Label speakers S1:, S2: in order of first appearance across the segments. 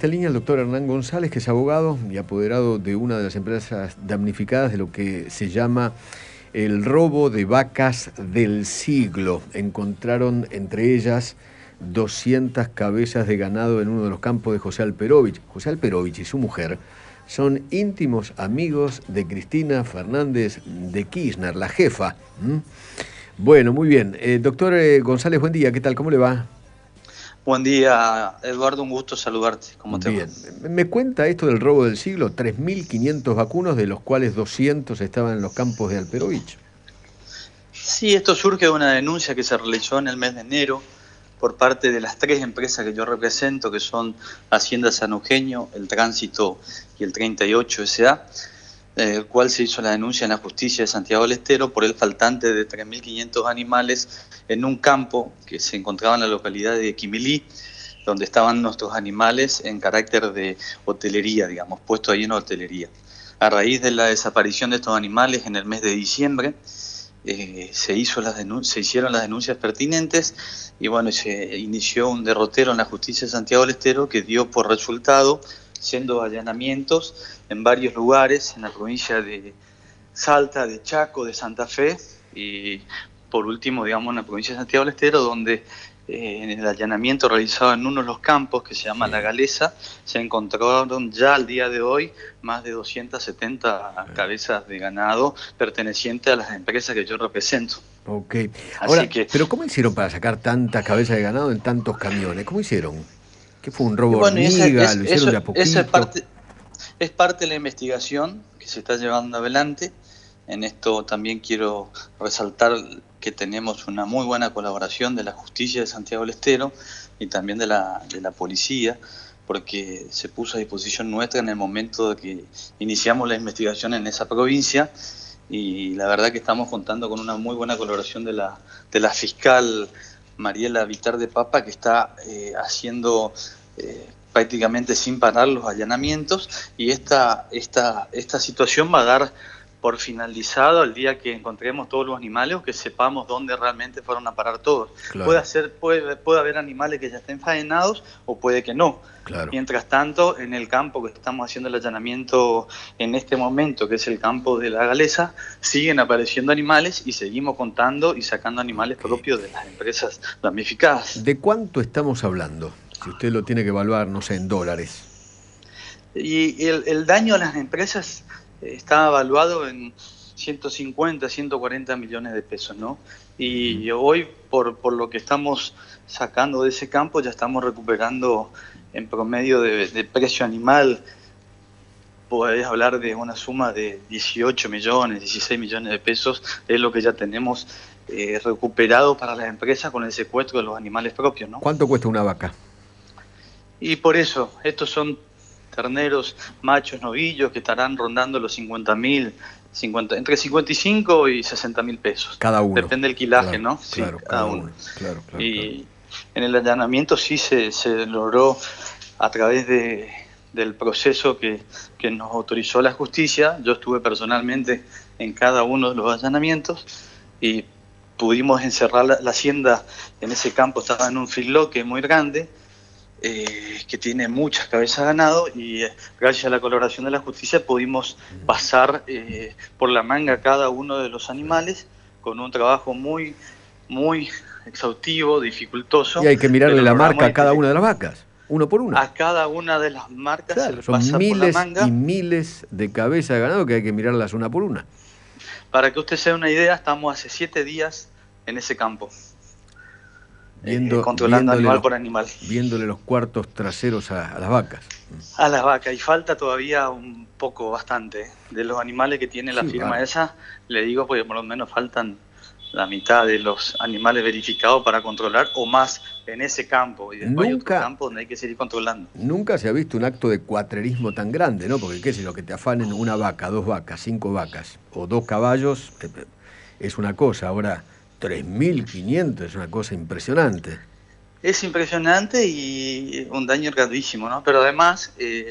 S1: esta línea el doctor Hernán González, que es abogado y apoderado de una de las empresas damnificadas de lo que se llama el robo de vacas del siglo. Encontraron entre ellas 200 cabezas de ganado en uno de los campos de José Alperovich. José Alperovich y su mujer son íntimos amigos de Cristina Fernández de Kirchner, la jefa. Bueno, muy bien. Doctor González, buen día. ¿Qué tal? ¿Cómo le va?
S2: Buen día, Eduardo, un gusto saludarte. ¿Cómo te va?
S1: Bien. ¿Me cuenta esto del robo del siglo? 3.500 vacunos, de los cuales 200 estaban en los campos de Alperovich.
S2: Sí, esto surge de una denuncia que se realizó en el mes de enero por parte de las tres empresas que yo represento, que son Hacienda San Eugenio, El Tránsito y el 38 S.A., el cual se hizo la denuncia en la justicia de Santiago del Estero por el faltante de 3.500 animales en un campo que se encontraba en la localidad de Quimilí, donde estaban nuestros animales en carácter de hotelería, digamos, puesto ahí en hotelería. A raíz de la desaparición de estos animales en el mes de diciembre, se hicieron las denuncias pertinentes y bueno, se inició un derrotero en la justicia de Santiago del Estero que dio por resultado, siendo allanamientos en varios lugares en la provincia de Salta, de Chaco, de Santa Fe y por último, digamos, en la provincia de Santiago del Estero, donde en el allanamiento realizado en uno de los campos que se llama La Galesa, se encontraron ya al día de hoy más de 270 cabezas de ganado pertenecientes a las empresas que yo represento.
S1: Ok.
S2: Así
S1: Ahora,
S2: que,
S1: ¿pero cómo hicieron para sacar tantas cabezas de ganado en tantos camiones? ¿Cómo hicieron? ¿Qué fue, un robo
S2: bueno,
S1: hormiga? ¿Lo hicieron de a
S2: eso
S1: poquito?
S2: es parte de la investigación que se está llevando adelante. En esto también quiero resaltar que tenemos una muy buena colaboración de la justicia de Santiago del Estero y también de la policía, porque se puso a disposición nuestra en el momento de que iniciamos la investigación en esa provincia y la verdad que estamos contando con una muy buena colaboración de la fiscal Mariela Vitar de Papa, que está haciendo prácticamente sin parar los allanamientos y esta situación va a dar por finalizado el día que encontremos todos los animales o que sepamos dónde realmente fueron a parar todos.
S1: Claro,
S2: Puede haber animales que ya estén faenados o puede que no.
S1: claro.
S2: Mientras tanto, en el campo que estamos haciendo el allanamiento en este momento, que es el campo de La Galesa, siguen apareciendo animales y seguimos contando y sacando animales
S1: Ok.
S2: propios de las empresas damnificadas.
S1: ¿De cuánto estamos hablando? Si usted lo tiene que evaluar, no sé, en dólares.
S2: Y el daño a las empresas está evaluado en 150, 140 millones de pesos, ¿no? Y hoy, por lo que estamos sacando de ese campo, ya estamos recuperando en promedio de precio animal, podés hablar de una suma de 18 millones, 16 millones de pesos, es lo que ya tenemos recuperado para las empresas con el secuestro de los animales propios, ¿no?
S1: ¿Cuánto cuesta una vaca?
S2: Y por eso, estos son terneros machos novillos que estarán rondando los 50.000, entre 55 y 60.000 pesos.
S1: Cada uno.
S2: Depende del quilaje,
S1: Claro,
S2: ¿no? Sí,
S1: claro,
S2: cada
S1: cada
S2: uno.
S1: uno. Claro, claro, claro.
S2: Y en el allanamiento sí se logró a través del proceso que nos autorizó la justicia. Yo estuve personalmente en cada uno de los allanamientos y pudimos encerrar la hacienda en ese campo. Estaba en un feedlot que es muy grande, que tiene muchas cabezas de ganado y gracias a la colaboración de la justicia pudimos pasar por la manga cada uno de los animales con un trabajo muy, muy exhaustivo,
S1: Y
S2: dificultoso,
S1: hay que mirarle
S2: pero
S1: la
S2: logramos
S1: marca a cada una de las vacas, uno por una.
S2: a cada una de las marcas se
S1: Claro,
S2: le
S1: son
S2: pasa por la
S1: miles y
S2: manga.
S1: miles de cabezas de ganado que hay que mirarlas una por una.
S2: Para que usted se dé una idea, estamos hace 7 días en ese campo,
S1: Viendo,
S2: controlando animal por animal.
S1: viéndole los cuartos traseros a las vacas.
S2: A las vacas, y falta todavía un poco, bastante. De los animales que tiene la
S1: Sí,
S2: firma
S1: bárbaro.
S2: esa, le digo porque por lo menos faltan la mitad de los animales verificados para controlar, o más en ese campo, y después hay otro
S1: Nunca,
S2: campo donde hay que seguir controlando.
S1: nunca se ha visto un acto de cuatrerismo tan grande, ¿no? Porque qué sé yo, que te afanen una vaca, dos vacas, cinco vacas o dos caballos, es una cosa. Ahora, 3.500 es una cosa impresionante.
S2: Es impresionante y un daño grandísimo, ¿no? Pero además,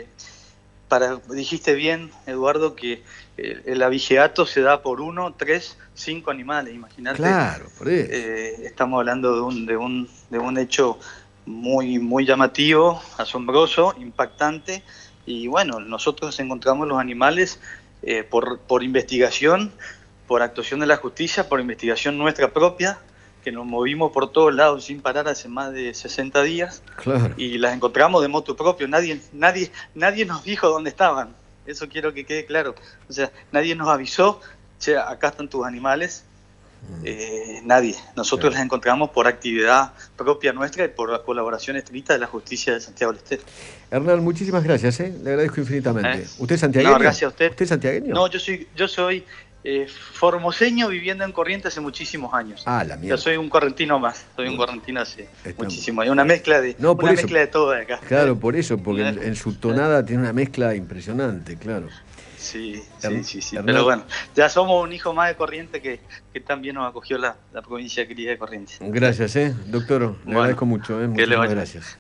S2: dijiste bien, Eduardo, que el abigeato se da por 1, 3, 5 animales. Imagínate,
S1: Claro, por eso.
S2: estamos hablando de un hecho muy llamativo, asombroso, impactante. Y bueno, nosotros encontramos los animales por investigación, por actuación de la justicia, por investigación nuestra propia, que nos movimos por todos lados sin parar hace más de 60 días.
S1: Claro.
S2: Y las encontramos de motu propio. Nadie nos dijo dónde estaban. Eso quiero que quede claro. O sea, nadie nos avisó, che, acá están tus animales. Nadie. Nosotros
S1: Claro.
S2: las encontramos por actividad propia nuestra y por la colaboración estricta de la justicia de Santiago del Estero.
S1: Hernán, muchísimas gracias, le agradezco infinitamente.
S2: ¿Eh?
S1: ¿Usted es santiagueño?
S2: No, gracias a usted.
S1: ¿Usted es santiagueño?
S2: No, yo soy formoseño viviendo en Corrientes hace muchísimos años.
S1: Ah, la mierda.
S2: Yo soy un correntino más, soy un correntino hace muchísimo. Hay una mezcla de
S1: No, por
S2: una
S1: eso.
S2: mezcla de todo de acá.
S1: Claro, por eso, porque en su tonada tiene una mezcla impresionante, claro.
S2: Sí.
S1: Hernán.
S2: Pero bueno, ya somos un hijo más de Corrientes que también nos acogió la provincia querida de Corrientes.
S1: Gracias, doctor. Le agradezco mucho,
S2: que le
S1: muchísimas
S2: vaya.
S1: gracias.